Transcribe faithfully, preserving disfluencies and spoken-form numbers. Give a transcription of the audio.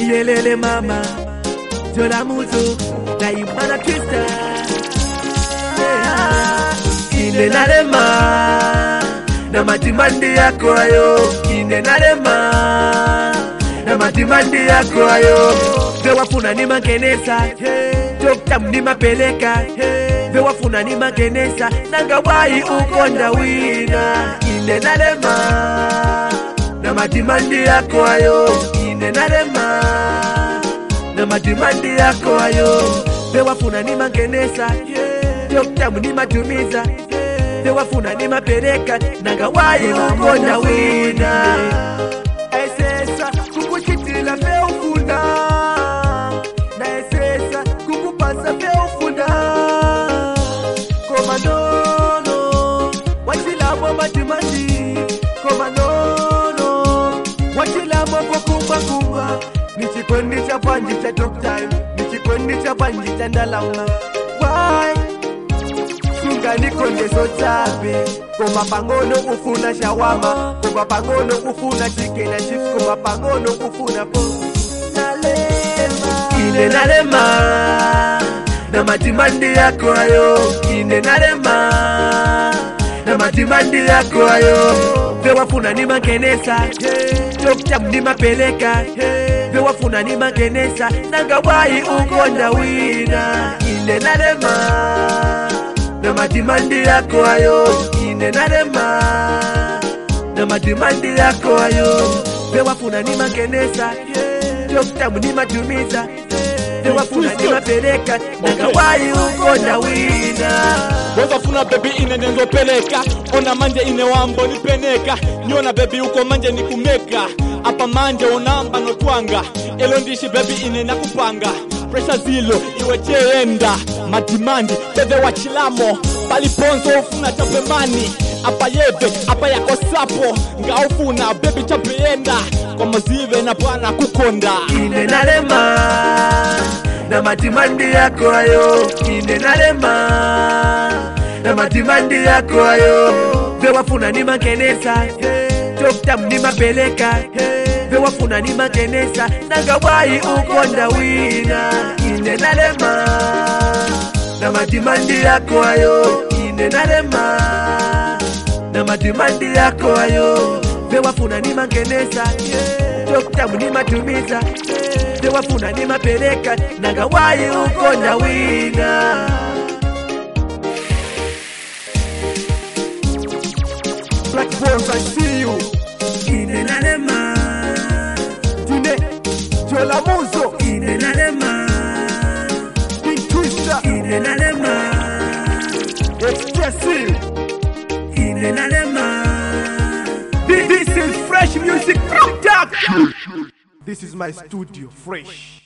Yelele mama Jola muzo Na imana twista Ine narema Na matimandi yako ayo Ine narema Na matimandi yako ayo Bewafuna ni makenesa Joktam ni mapeleka Bewafuna ni makenesa Nangawai ukonda wina Ine narema Na matimandi yako ayo Ine narema Na matimandi yako ayo Bewafuna ni makenesa Joktam ni matumiza Bewafuna ni mapeleka Nangawai ukonda wina Esesa kukuchitila feufuna Na esesa kukupasa feufuna Koma nono Wachila mwa matimandi Koma nono Wachila mwa kwa kumba kumba Nichikondi cha panji cha top time Nichikondi cha panji cha ndalauna Why? Sunga nikonde so chabe Koma pangono ufuna shawama Koma pangono ufuna chicken and chips Koma pangono ufuna po Nalema Ine nalema Na matimandi yako ayo Ine nalema Na matimandi yako ayo Bewafuna ni makenesa Joktam ni mapeleka Bewafuna ni makenesa Nangawai ukonda wina Ine nalema Na matimandi yako ayo Ine narema Na matimandi yako ayo Bewafuna ni makenesa Joktamu ni matumiza Bewafuna ni mapeleka Nangawai ukonda wina Bewafuna baby ine nengo peleka Ona manje ine wambo ni peneka Nyona baby uko manje ni kumeka Apa manje onamba no twanga Elo ndishi baby ine nakupanga Pressure zilo iwe cheenda Matimandi bebe wachilamo Paliponzo ufuna chapemani Apa yebe, apa yako sapo Nga ufuna baby chapeenda Kwa mazive na pana kukonda Ine narema Na matimandi yako ayo Ine narema Na matimandi yako ayo Bewafuna ni makenesa Joktam ni mapeleka Bewafuna ni makenesa Nangawai ukonda wina Ine narema Na matimandi yako ayo Ine narema Na matimandi yako ayo Bewafuna ni makenesa Joktam ni matumiza Bewafuna ni mapeleka Nangawai ukonda wina Black Bones, I see you. Ine narema Dine Jola muzo Ine narema Big Twister Ine narema Expressive Ine narema This is fresh music production. This is my studio, fresh.